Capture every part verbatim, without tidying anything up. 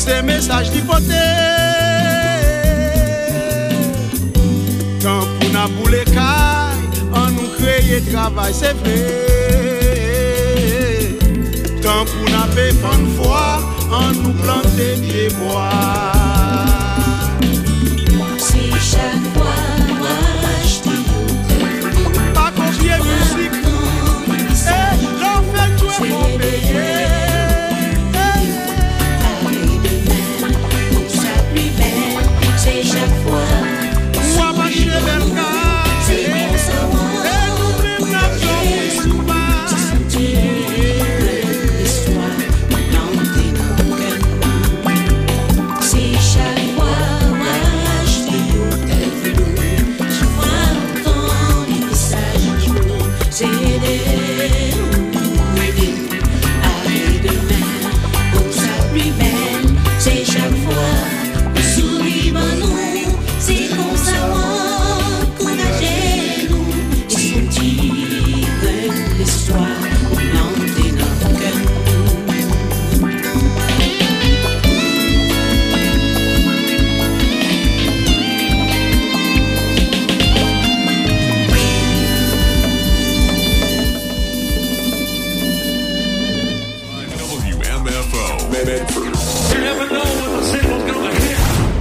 c'est message d'hypothèse. Quand pour n'a pour les cailles, on nous crée travail, c'est vrai. Quand pour n'a pas fan foi, on nous plante des pieds bois. Si chaque fois moi je dis pas confier musique, eh, l'on fait tout et pour payer. C'est chaque fois moi marcher vers le cas, c'est bon ça moi et nous même la joie sous bas. l'histoire non t'es c'est chaque fois moi je dis je vois entendre les messages c'est des avec demain pour sa plus belle c'est chaque fois nous, c'est comme ça, encouragez-nous. Et sentir que l'histoire plante notre cœur. W M F O. Medford. You never know when the signal's gonna hit.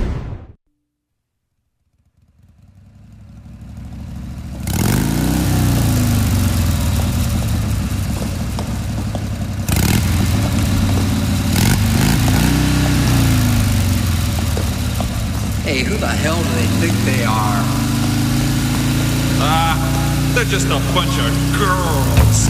Hey, who the hell do they think they are? Ah, they're just a bunch of girls.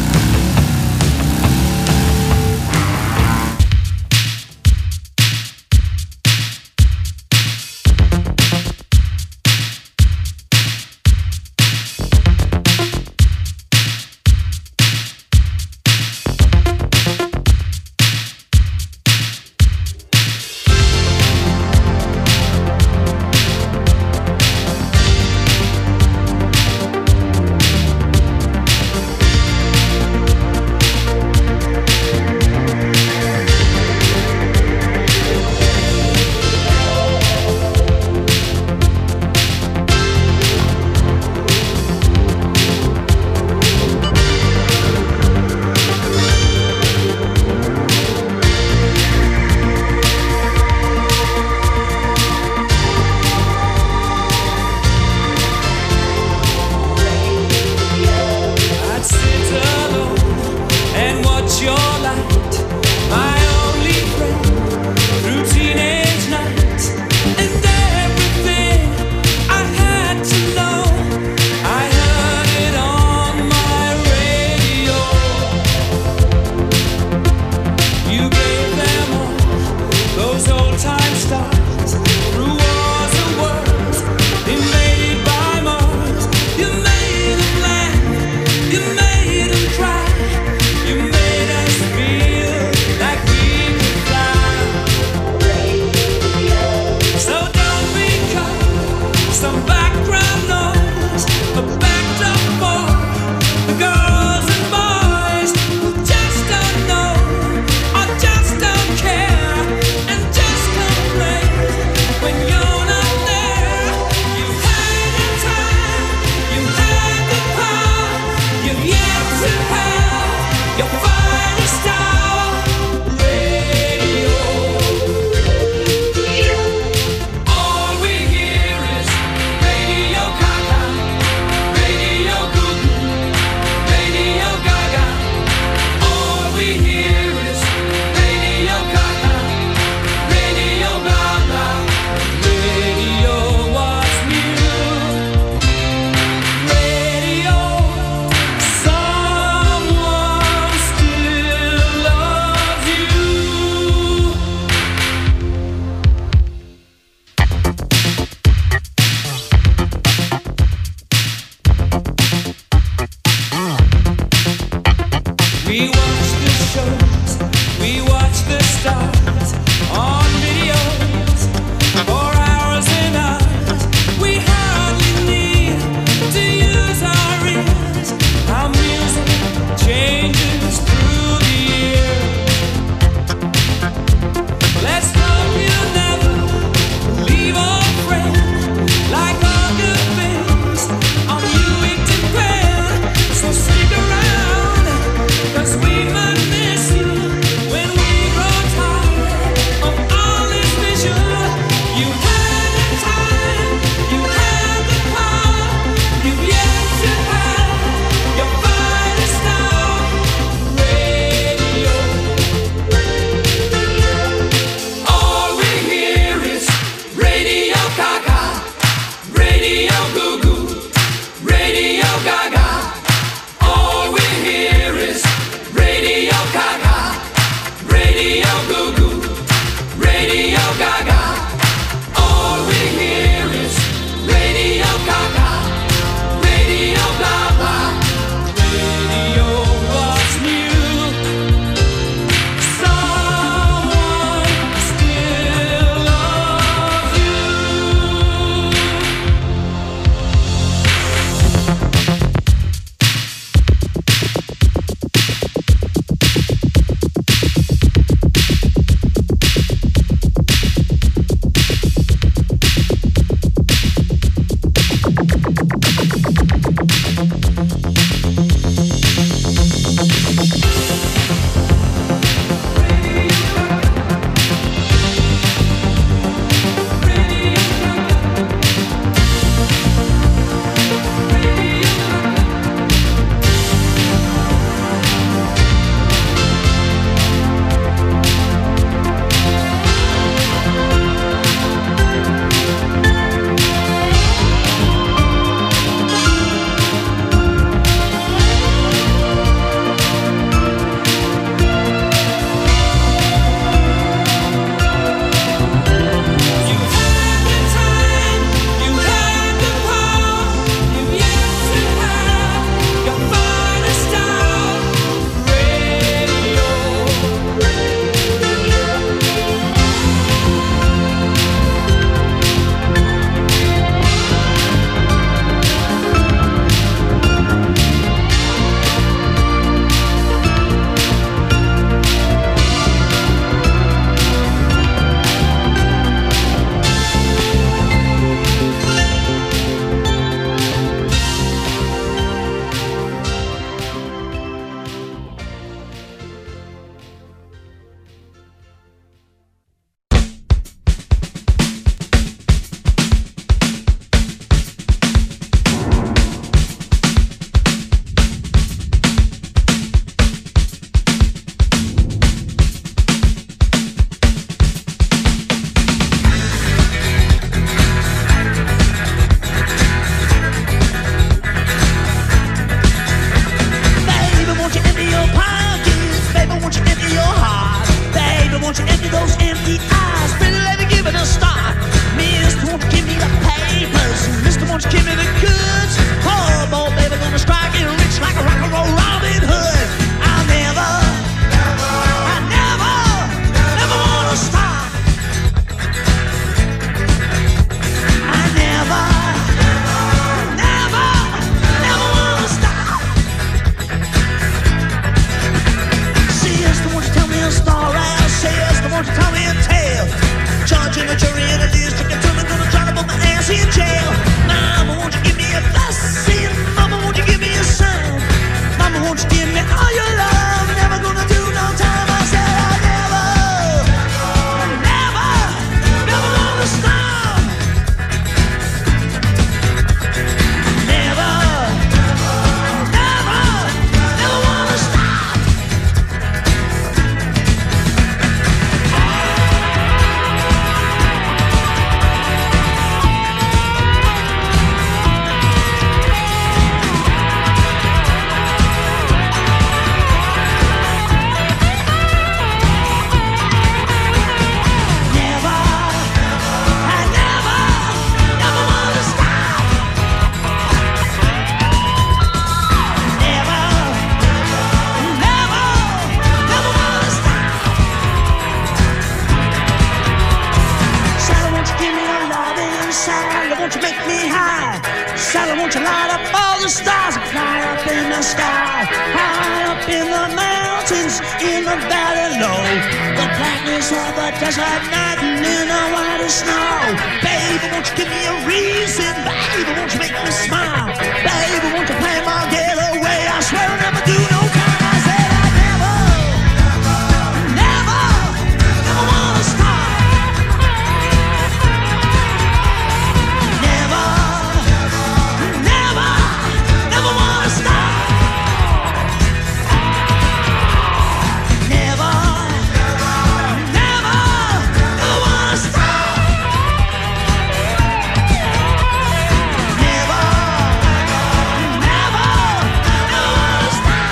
won't you make me high? Sally, won't you light up all the stars and fly up in the sky? High up in the mountains, in the valley low. The blackness of the desert night and in the white snow. Baby, won't you give me a reason? Baby, won't you make me smile? Baby, won't you play my getaway? I swear I'll never do no kind. I said I never, never, never wanna stop. Never, never, never wanna stop. Never, never, never wanna stop. Never, never, never wanna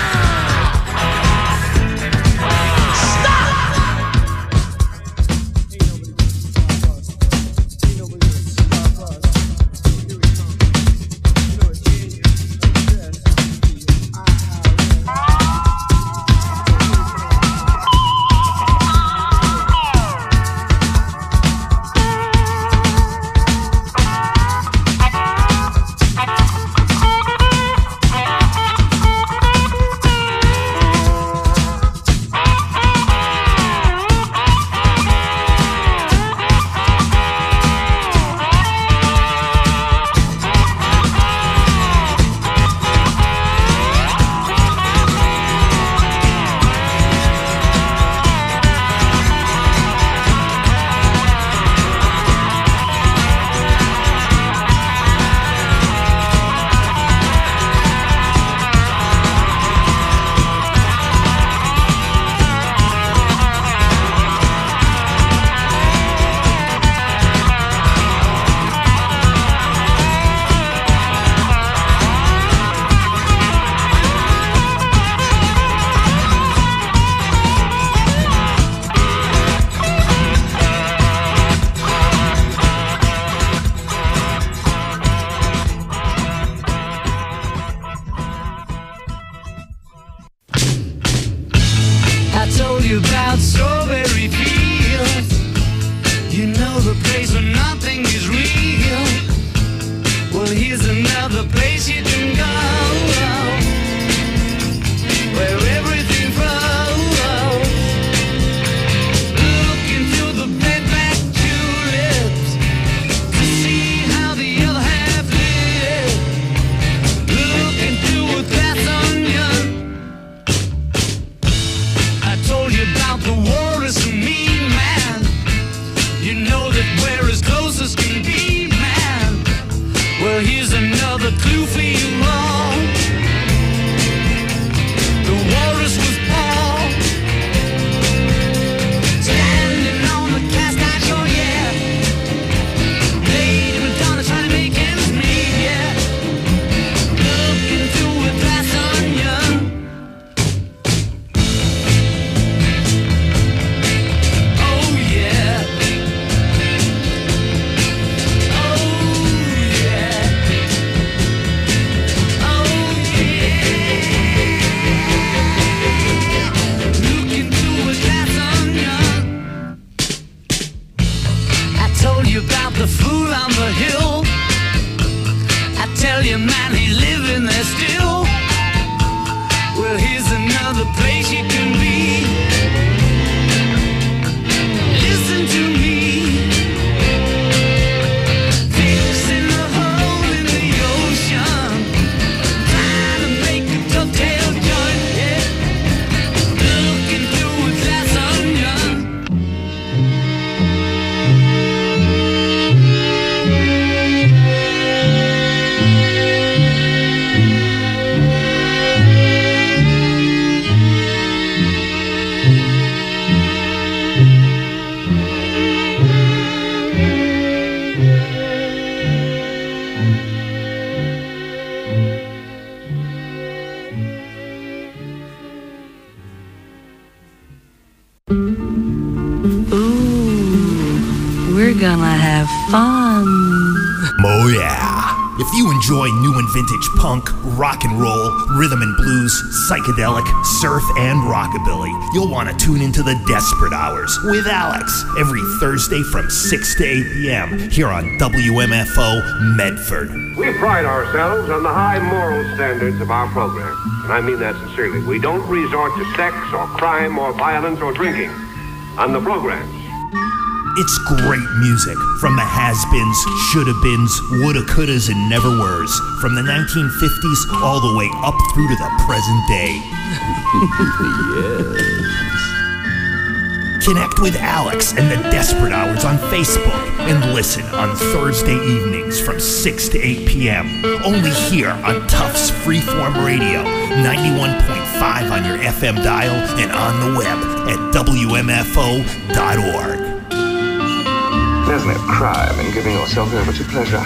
I told you about strawberry fields. You know the place where nothing is real. Well, here's another place you can go, where everything flows. Look into the bed-back tulips to see how the other half lives. Look into a glass onion. I told you about the war is a mean man. You know that we're as close as can be, man. Well, here's another clue for you all. The walrus was Paul, standing on the cast iron shore, yeah. Lady Madonna trying to make ends meet, yeah. Look into a glass onion. Oh yeah. Oh yeah. Oh yeah. Look into a glass onion. I told you about the fool on the hill. I tell you, man, he's living there still. Well, here's another place you can be. Listen to me. Fixing a hole in the ocean, trying to make a dovetail joint, yeah. Look into a glass onion. Ooh, we're gonna have fun. Oh yeah. If you enjoy new and vintage punk, rock and roll, rhythm and blues, psychedelic, surf, and rockabilly, you'll want to tune into the Desperate Hours with Alex every Thursday from six to eight p.m. here on W M F O Medford. We pride ourselves on the high moral standards of our program, and I mean that sincerely. We don't resort to sex or crime or violence or drinking on the programs. It's great music from the has-beens, shoulda-beens, woulda-couldas, and never-weres, from the nineteen fifties all the way up through to the present day. Yes. Connect with Alex and the Desperate Hours on Facebook and listen on Thursday evenings from six to eight p.m. only here on Tufts Freeform Radio, ninety-one point five on your F M dial and on the web at W M F O dot org. There's no crime in giving yourself over to pleasure.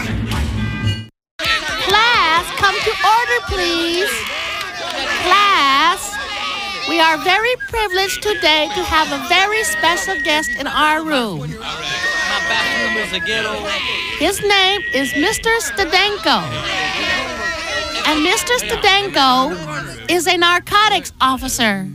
Class, come to order, please. Class, we are very privileged today to have a very special guest in our room. My bathroom is a ghetto. His name is Mister Stadenko. And Mister Stadenko is a narcotics officer.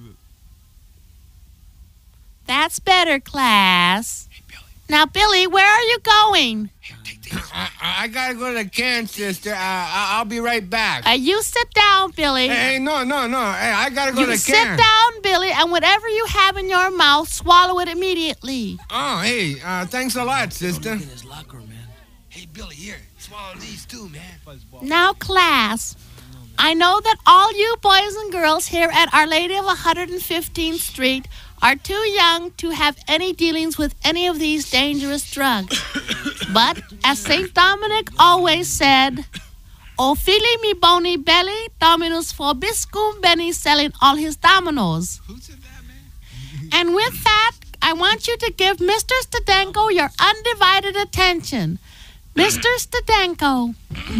That's better, class. Now, Billy, where are you going? I, I gotta go to the can, sister. Uh, I, I'll be right back. Uh, you sit down, Billy. Hey, hey, no, no, no. Hey, I gotta go you to the sit can. down, Billy, and whatever you have in your mouth, swallow it immediately. Oh, hey, uh, thanks a lot, sister. Look in his locker, man. Hey, Billy, here, swallow these too, man. Now, class, I know that all you boys and girls here at Our Lady of one hundred fifteenth Street are too young to have any dealings with any of these dangerous drugs. But, as Saint Dominic always said, O fili mi boni belly, dominus vobiscum beni, selling all his dominoes. Who said that, man? And with that, I want you to give Mister Stadenko your undivided attention. Mister Stadenko.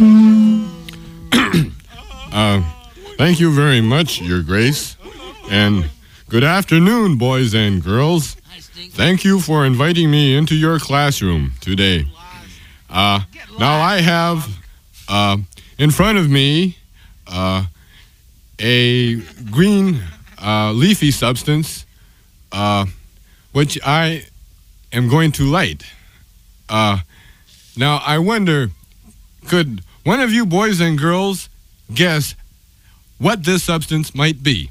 uh, thank you very much, Your Grace. And good afternoon, boys and girls. Thank you for inviting me into your classroom today. Uh, now I have uh, in front of me uh, a green uh, leafy substance uh, which I am going to light. Uh, now I wonder, could one of you boys and girls guess what this substance might be?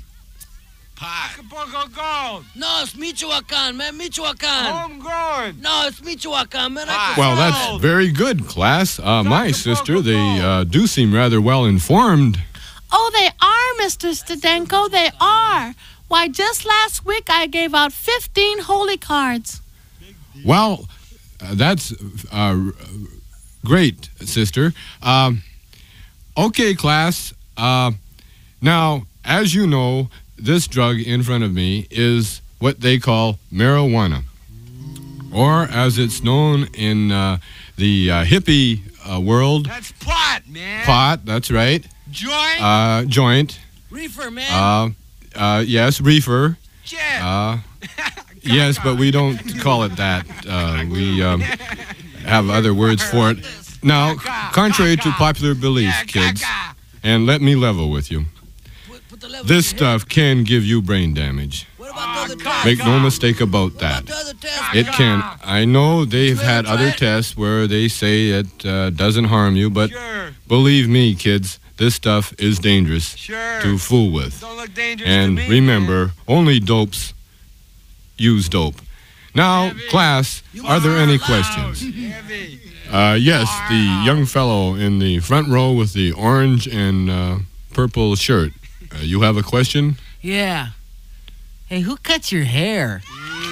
Gold. No, it's Michoacan, man. Michoacan. Homegrown. No, it's Michoacan, man. Well, that's very good, class. Uh, my sister, they uh, do seem rather well informed. Oh, they are, Mister Stadenko. They are. Why, just last week I gave out fifteen holy cards. Well, uh, that's uh, great, sister. Um, okay, class. Uh, now, as you know, this drug in front of me is what they call marijuana, or as it's known in uh, the uh, hippie uh, world. That's pot, man. Pot, that's right. Joint. Uh, joint. Reefer, man. Uh, uh, yes, reefer. Jet. Uh, yes, but we don't call it that. Uh, we um, have other words for it. Now, contrary to popular belief, kids, and let me level with you, this stuff can give you brain damage. Make no mistake about that. It can. I know they've had other tests where they say it uh, doesn't harm you, but believe me, kids, this stuff is dangerous to fool with. And remember, only dopes use dope. Now, class, are there any questions? Uh, yes, the young fellow in the front row with the orange and uh, purple shirt. Uh, you have a question? Yeah. Hey, who cuts your hair?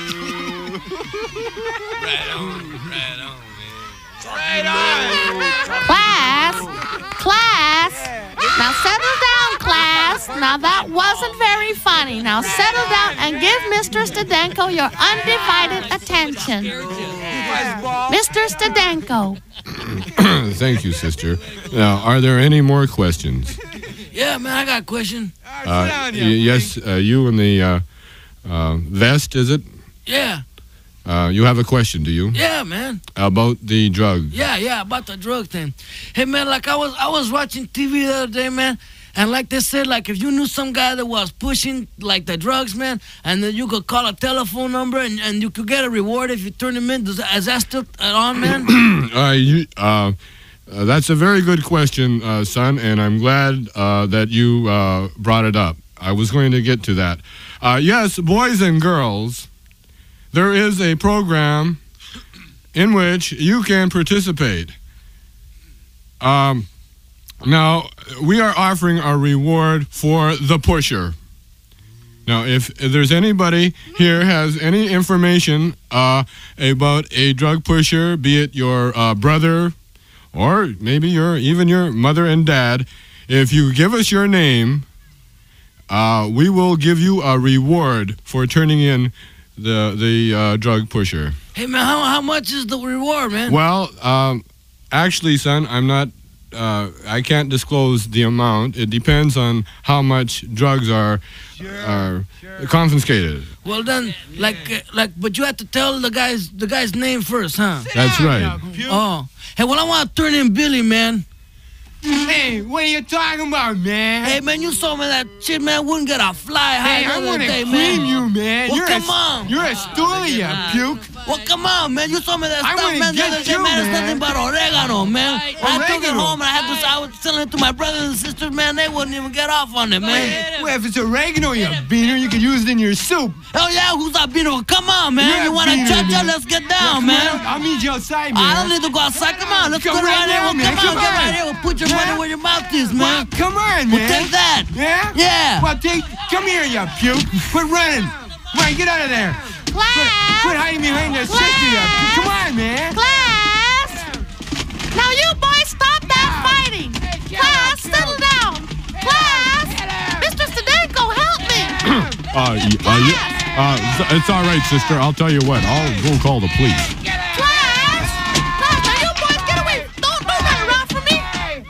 Right on, right on, man. Right on. Class, class. Now settle down, class. Now that wasn't very funny. Now settle down and give Mister Stadenko your undivided attention. Mister Stadenko. Thank you, sister. Now, are there any more questions? Yeah, man, I got a question. Uh, y- yes, uh, you in the uh, uh, vest, is it? Yeah. Uh, you have a question, do you? Yeah, man. About the drug. Yeah, yeah, about the drug thing. Hey, man, like I was, I was watching T V the other day, man, and like they said, like if you knew some guy that was pushing like the drugs, man, and then you could call a telephone number and, and you could get a reward if you turn him in. Does that, is that still on, man? uh, you, uh, uh, that's a very good question, uh, son, and I'm glad uh, that you uh, brought it up. I was going to get to that. Uh, yes, boys and girls, there is a program in which you can participate. Um, now, we are offering a reward for the pusher. Now, if, if there's anybody here has any information uh, about a drug pusher, be it your uh, brother or maybe your even your mother and dad, if you give us your name, uh, we will give you a reward for turning in the the uh, drug pusher. Hey, man, how, how much is the reward, man? Well, um, actually, son, I'm not, uh, I can't disclose the amount. It depends on how much drugs are, are confiscated. Well, then, like, uh, like, but you have to tell the guy's the guy's name first, huh? That's right. Oh, hey, well, I want to turn in Billy, man. Hey, what are you talking about, man? Hey, man, you saw me that shit, man, wouldn't get a fly high Hey, the I other want to day, cream man. you, man. Well, you're come a, on. You're a stoolie, you puke. Well, come on, man. You saw me that I stuff, wanna man. The get other day, you, man. It's man. nothing but oregano, man. I took it Oregano? home and I had to. I was selling it to my brothers and sisters, man. They wouldn't even get off on it, man. Well, if it's oregano, you beaner, you can use it in your soup. Oh yeah, who's that beaner? Come on, man. You're you a want to beaner, cha cha? man. Let's get Yeah, down, come man. on, I'll meet you outside, man. I don't need to go outside. Come on, let's Come go right right here. now, Well, man. come on, Come get on. right here. We'll put your money Yeah. where your mouth is, man. Well, come on, man. Well, take that. Yeah? Yeah. Well, take, come here, you puke. Quit running. Come on, get out of there. Class! Quit, quit hiding behind the sister, you puke. Come on, man. Class! Now you boys stop that fighting! Class, settle down! Class! Mister Stedenko, help me! Uh, y- uh, y- uh, it's all right, sister. I'll tell you what. I'll go call the police. Class! Class, now you boys get away! Don't, don't run around from me!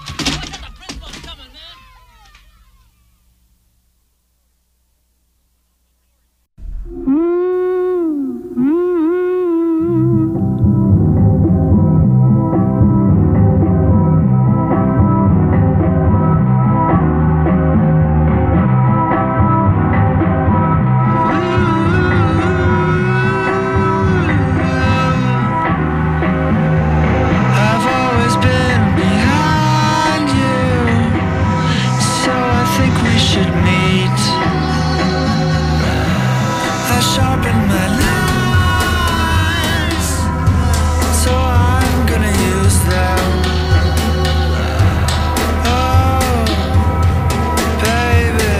I've always been behind you, so I think we should meet. I sharpen my lines, so I'm gonna use them. Oh, baby,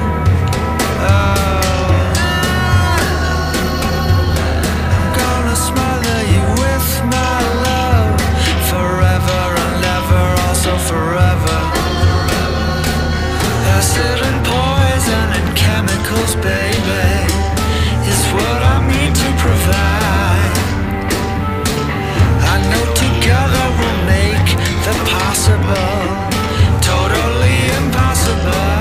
oh, I'm gonna smother you with my love forever and ever, also forever. Acid and poison and chemicals, baby, is what I mean to provide. I know together we'll make the possible totally impossible.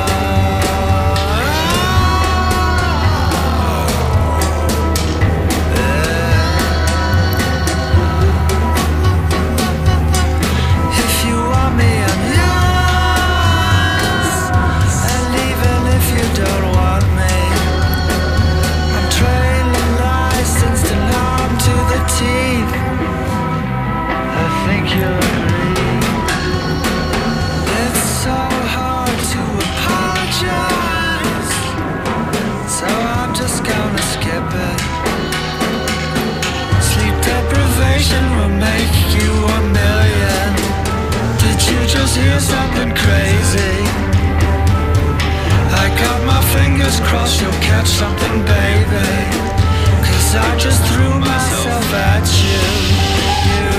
If you want me, I'm yours. And even if you don't want me, I'm trained and licensed and armed to the teeth. I think you'll agree. It's so hard to apologize, so I'm just gonna skip it. Sleep deprivation will make you a million. Did you just hear something crazy? I got my fingers crossed you'll catch something, baby, 'cause I just threw myself at you. You.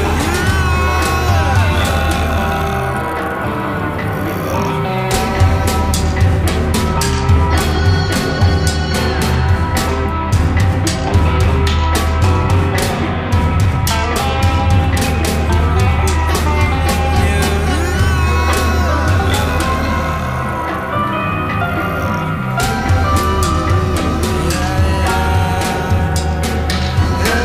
Yeah.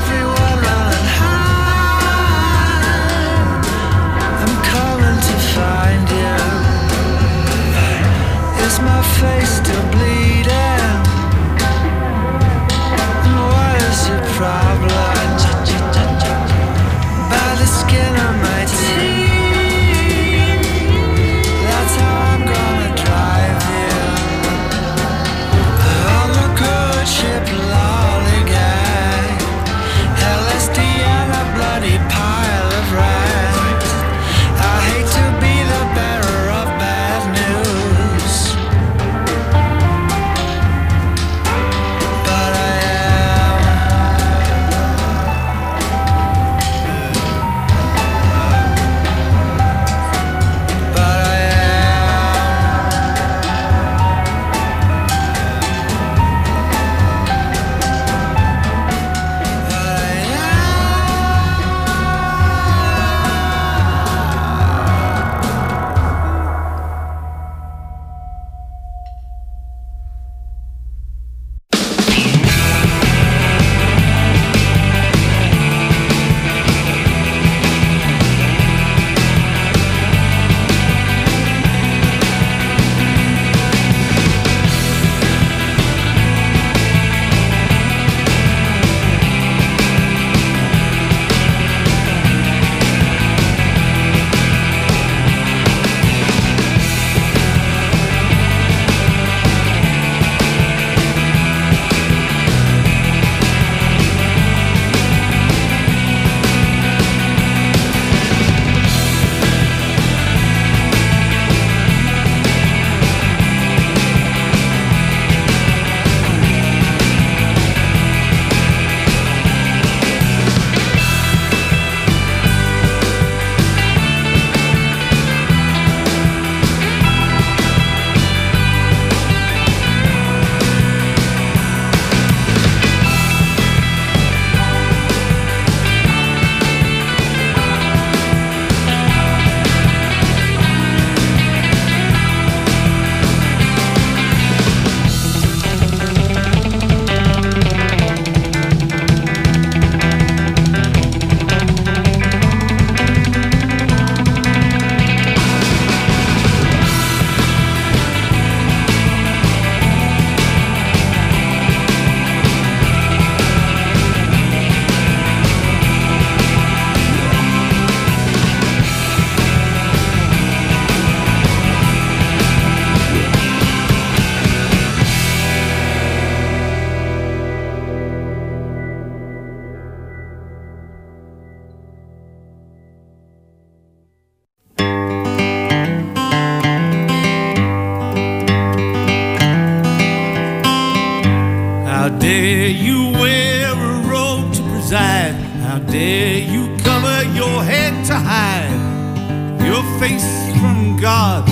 face from God.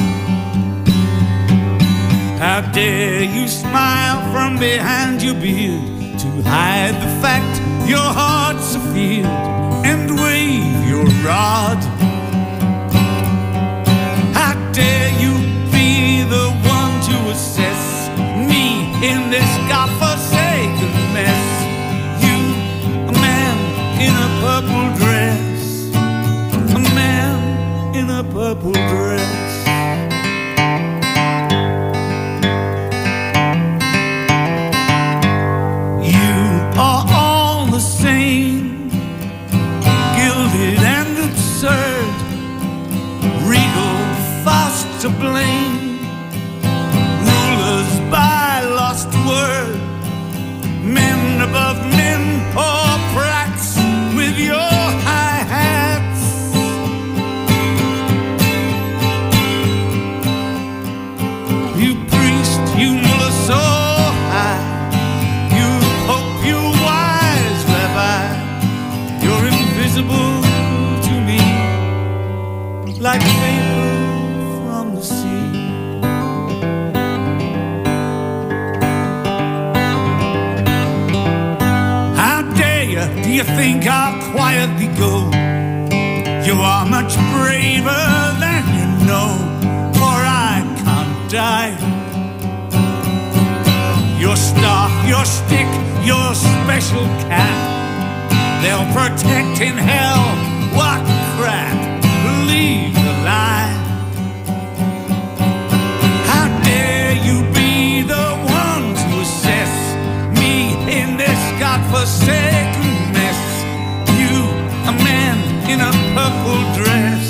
How dare you smile from behind your beard to hide the fact your heart's a field and wave your rod. How dare you be the one to assess me in this godforsaken mess? You, a man in a purple dress, a man in a purple dress. To blame, rulers by lost word, men above men, poor brats with your high hats. You priest, you mullah so high, you pope, you wise rabbi, you're invisible to me, like vapor from the sea. How dare you? Do you think I'll quietly go? You are much braver than you know, for I can't die. Your staff, your stick, your special cap, they'll protect in hell. What crap? Believe the lie. Godforsaken mess. You, a man in a purple dress,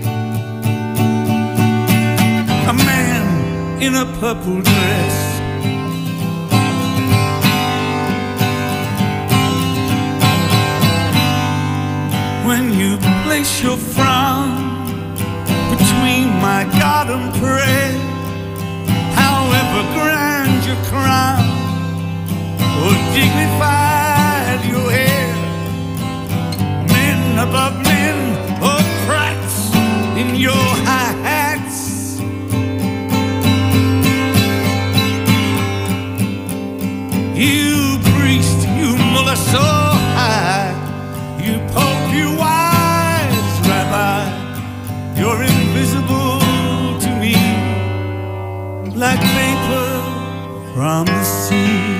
a man in a purple dress. When you place your frown between my God and prayer, however grand your crown or dignified your hair, men above men, or brats in your high hats. You priest, you mullah so high, you pope, you wise rabbi, you're invisible to me, like vapor from the sea.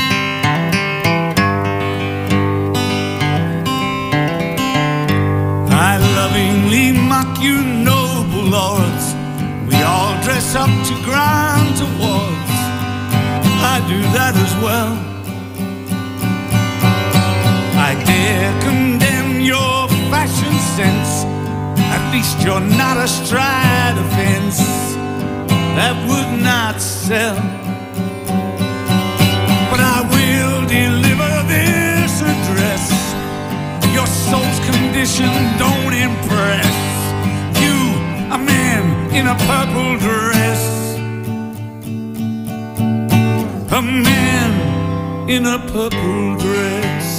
Lovingly mock you, noble lords. We all dress up to grind towards. I do that as well. I dare condemn your fashion sense. At least you're not astride a fence that would not sell. But I will deliver this address. Your soul's condition don't impress. You, a man in a purple dress, a man in a purple dress.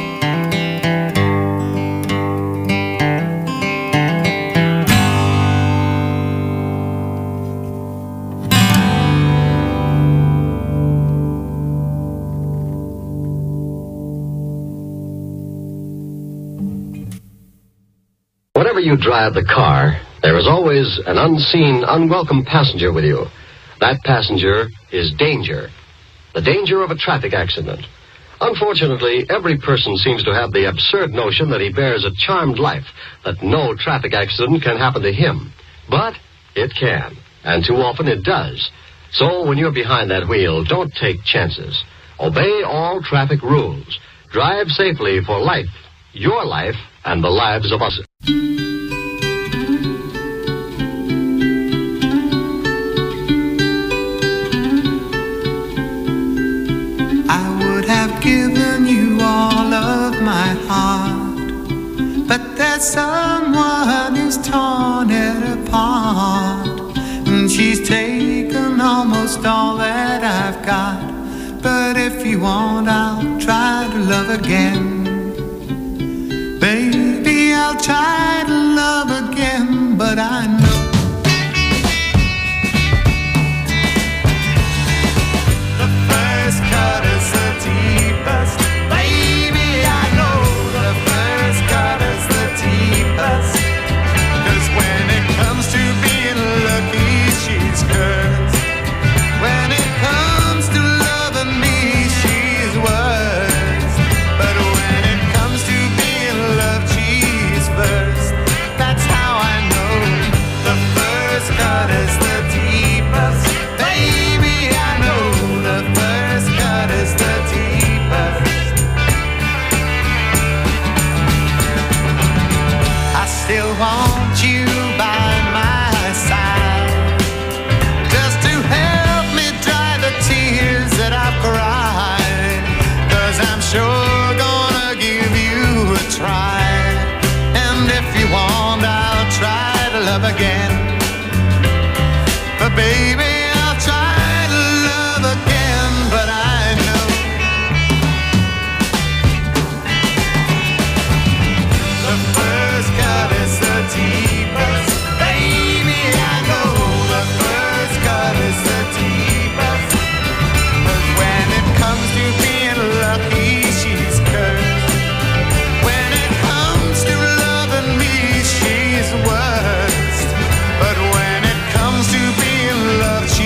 Whenever you drive the car, there is always an unseen, unwelcome passenger with you. That passenger is danger. The danger of a traffic accident. Unfortunately, every person seems to have the absurd notion that he bears a charmed life, that no traffic accident can happen to him. But it can, and too often it does. So when you're behind that wheel, don't take chances. Obey all traffic rules. Drive safely for life, your life, and the lives of us. Given you all of my heart, but there's someone who's torn it apart, and she's taken almost all that I've got. But if you want, I'll try to love again. Baby, I'll try to love again, but but I know the first cut is the deepest. Baby, I know the first cut is the deepest. 'Cause when it comes to being lucky, she's cursed. When it comes to loving me, she's worse. But when it comes to being loved, she's first. That's how I know the first cut is the deepest. Baby, I know the first cut is the deepest. I still want you by my side, just to help me dry the tears that I've cried. 'Cause I'm sure gonna give you a try. And if you want, I'll try to love again. But baby, I'll try to love again. But I know the first cut is the deepest. Baby, I know the first cut is the deepest. But when it comes to being lucky, she's cursed. When it comes to loving me, she's worst. But when it comes to being loved, she's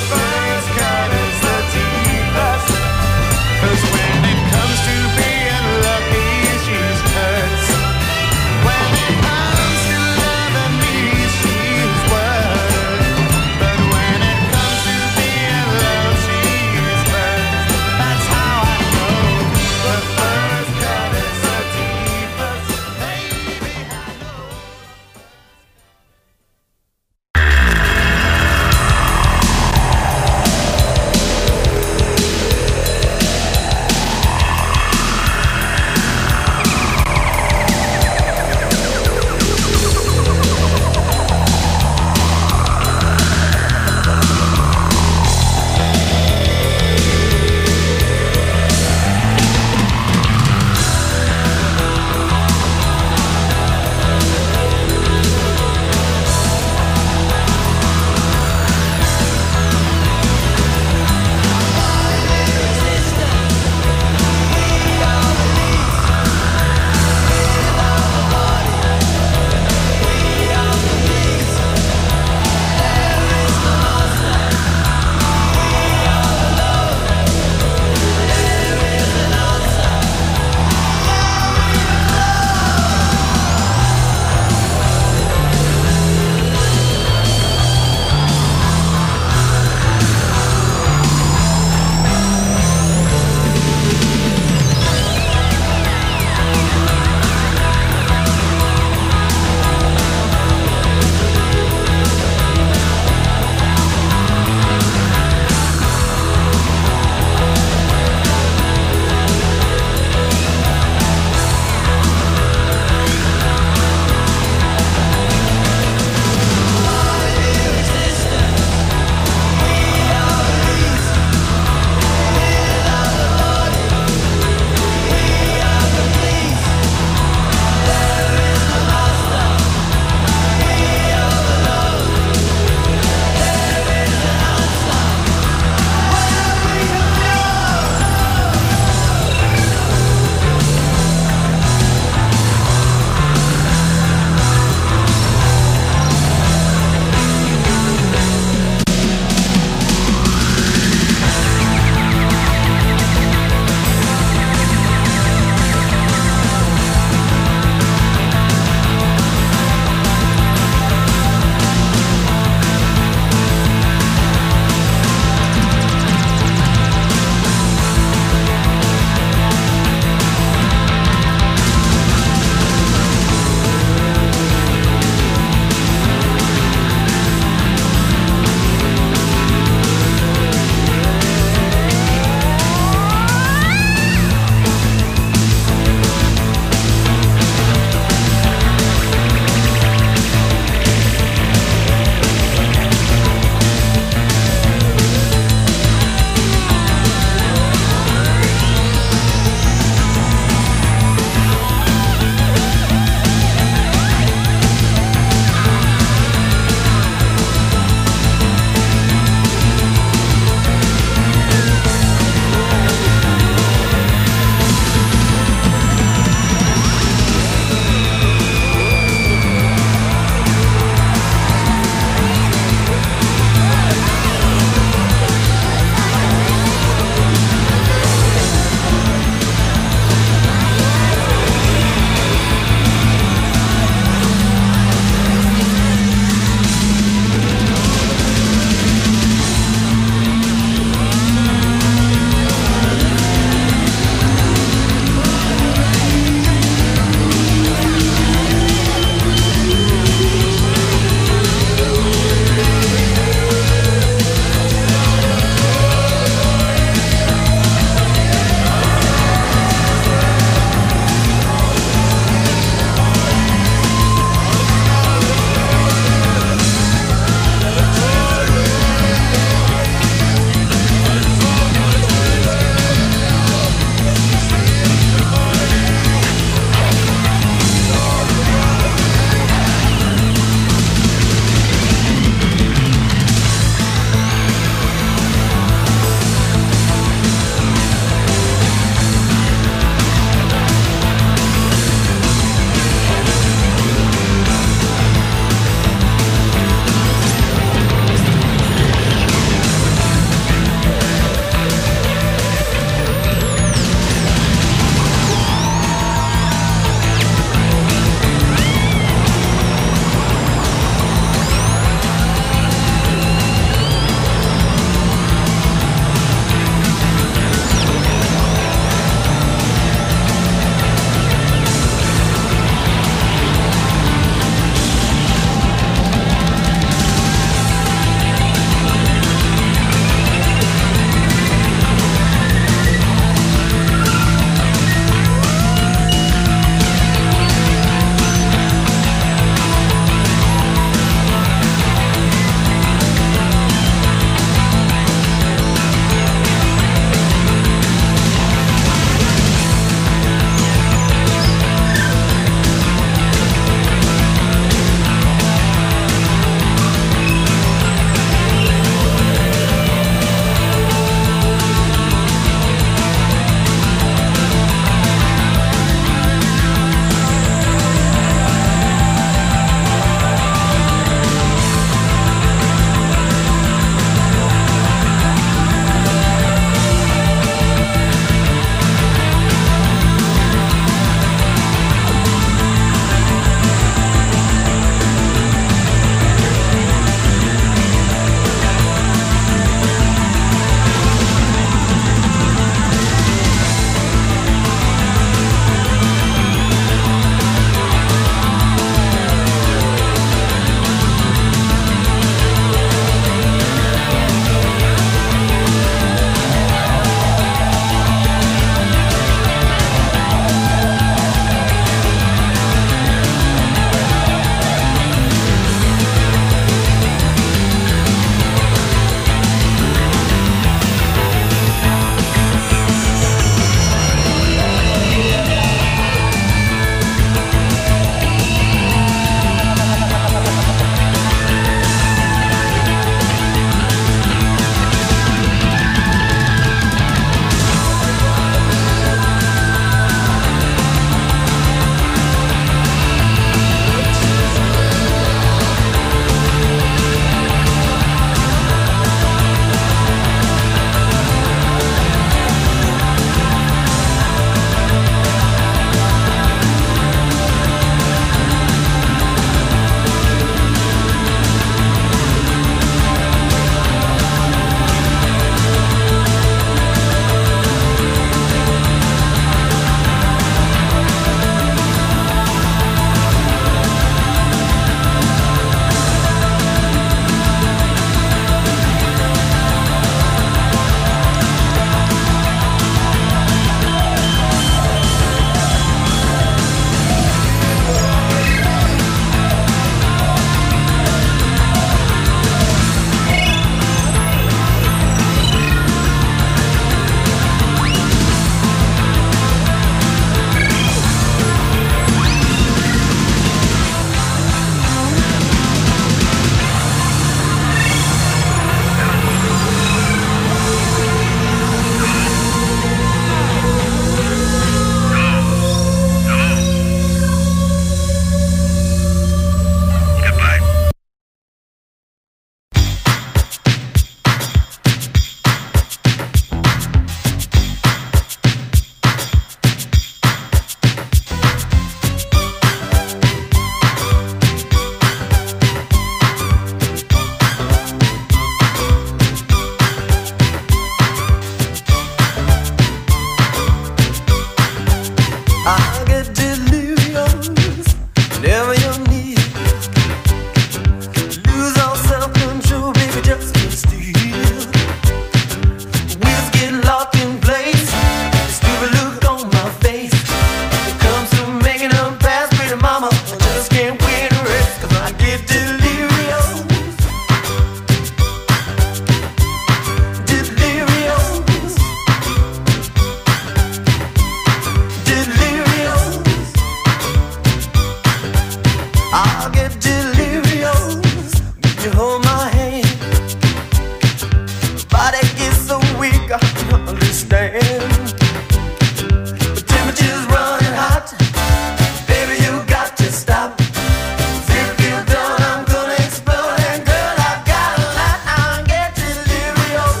got to understand. The temperature's running hot. Baby, you got to stop. If you're done, I'm gonna explode. And girl, I got a lot. I'll get delirious.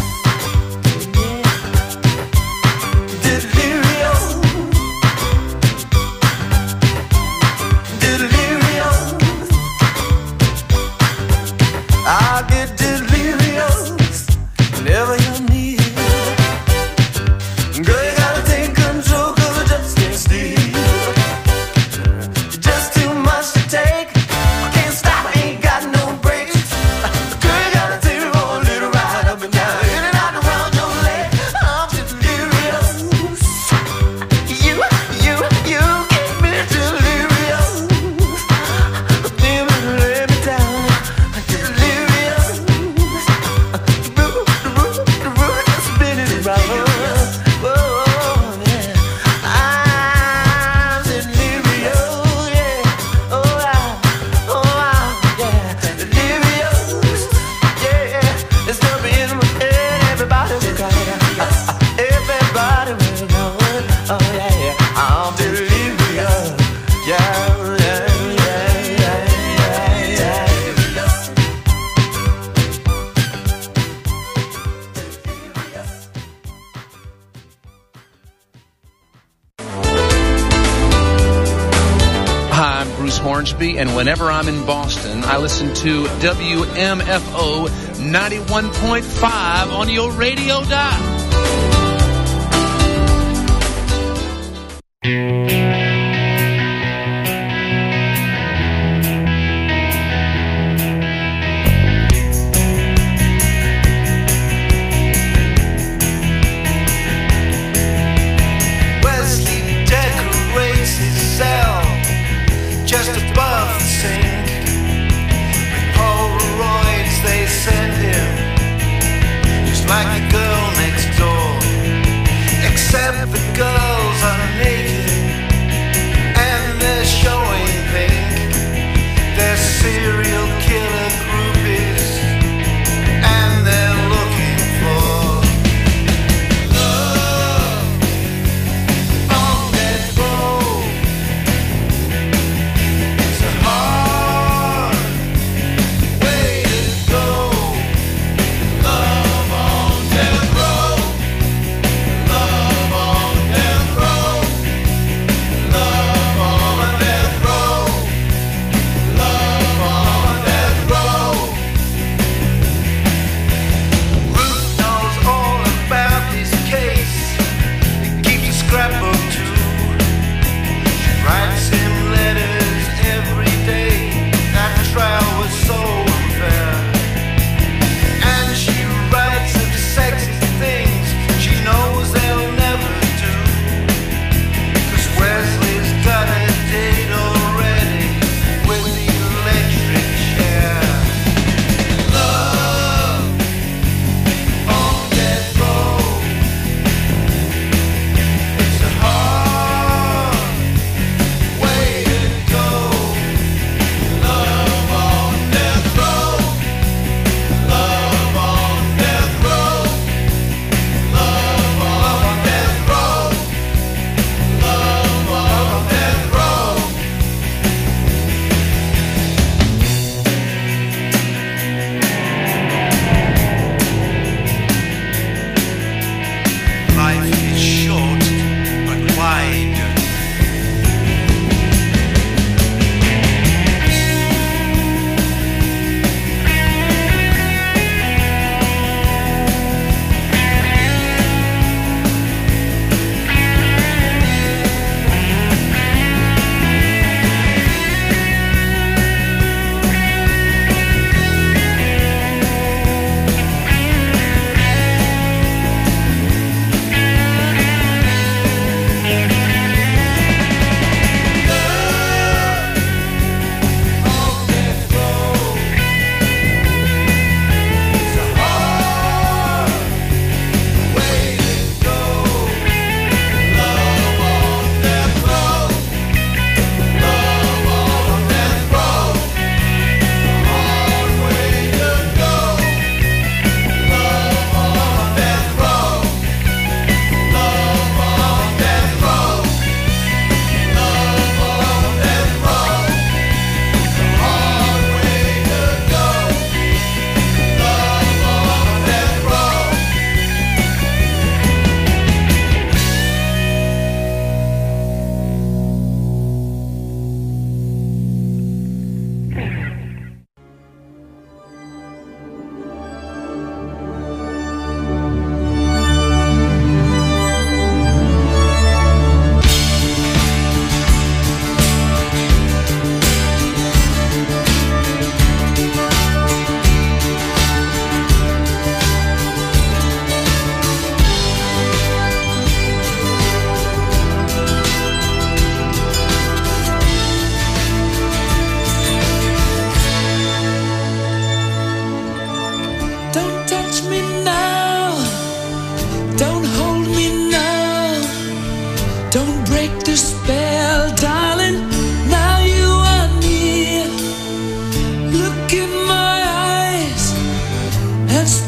Delirious. Delirious. I'll get delirious whenever you need. Girl, you gotta take control, cause I just can't sleep. Just too much to take. I can't stop, I ain't got no brakes. Girl, you gotta take me for a little ride up and down, in and out around your leg. I'm delirious. You, you, you get me delirious. Baby, lay me down. Delirious. The root, the root, the root is spinning around. Whoa, yeah. I'm delirious, yeah. Oh, I, oh, I, yeah. Delirious, yeah. It's gonna be in my head. Everybody will go. Everybody will go. Oh, yeah, yeah. I'm delirious, yeah, yeah, yeah, yeah, yeah, yeah. Hi, I'm Bruce Hornsby, and whenever I'm in Boston, I listen to W M F O ninety-one point five on your radio dial. Wesley decorates his cell just above the sink. With Polaroids they send him, just like the girl next door. Except the girls are naked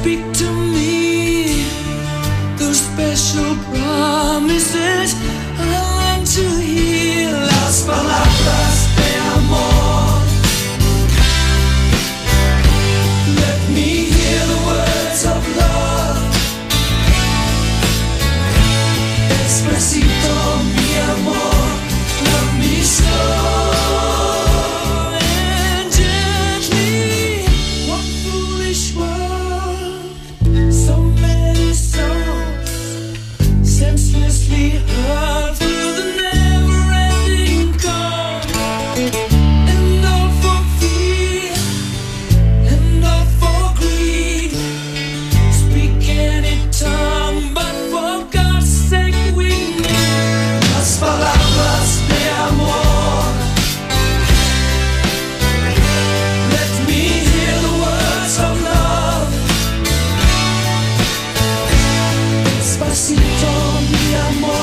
speak to me those special promises I long to hear. Las palabras de amor. Let me hear the words of love. Despacito, mi amor, love me slow. Heard through the never-ending call, and all for fear, and all for greed. Speak any tongue, but for God's sake we need las palabras de amor. Let me hear the words of love. Despacito, mi amor.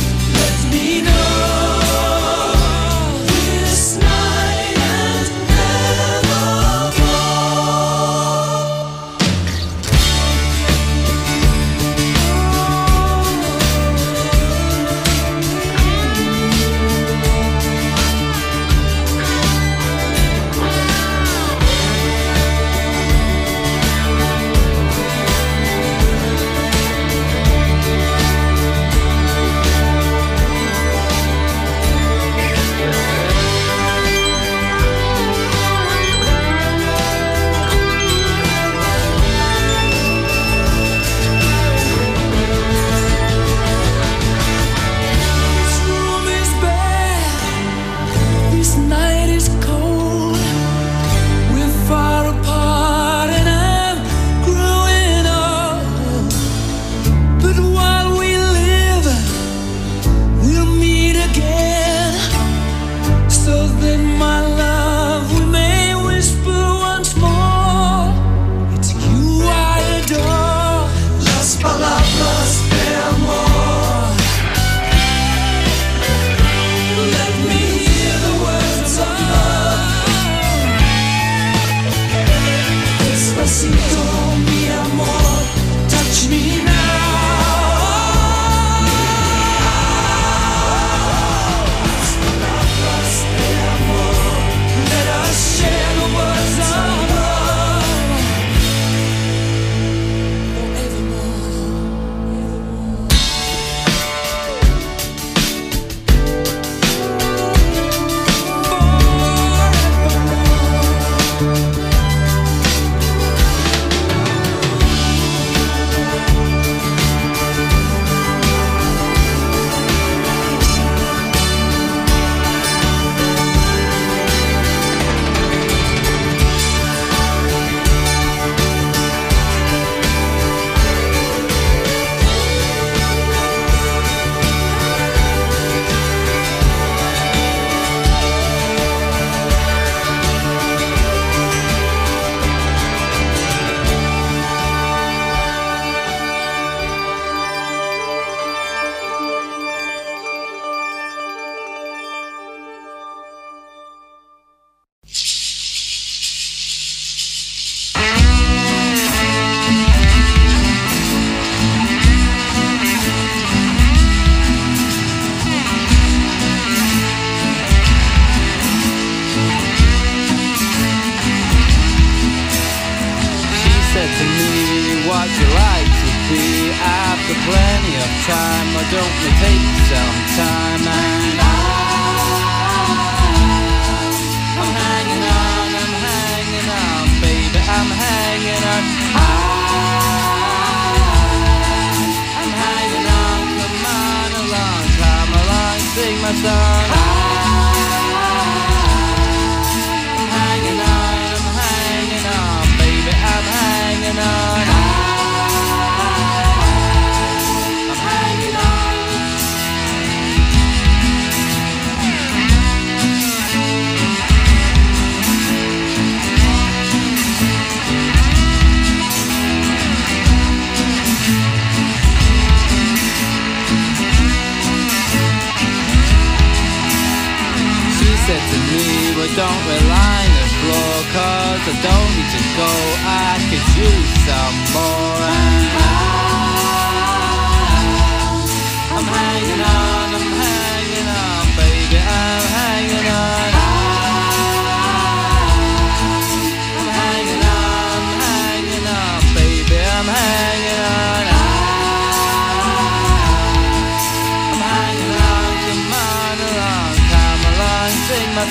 Don't rely on the floor, cause I don't need to go, I could use some more.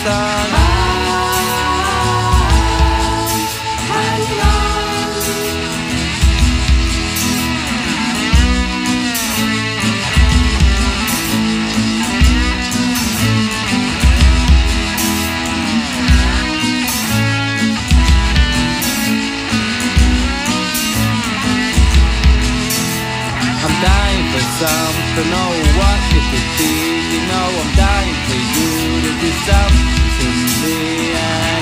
son. I'm dying for something, oh what could it be? You know I'm dying for you to do something to me. And